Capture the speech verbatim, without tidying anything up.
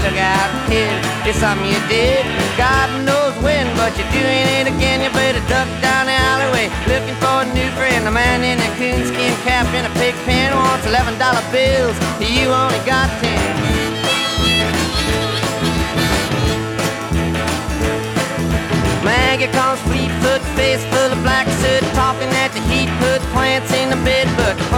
look out, kid, it's something you did. God knows when, but you're doing it again. You better duck down the alleyway, looking for a new friend. A man in a coonskin cap and a pig pen wants eleven dollar bills. You only got ten. Maggie comes fleet foot, face full of black soot, talking at the heat, put plants in the bed, but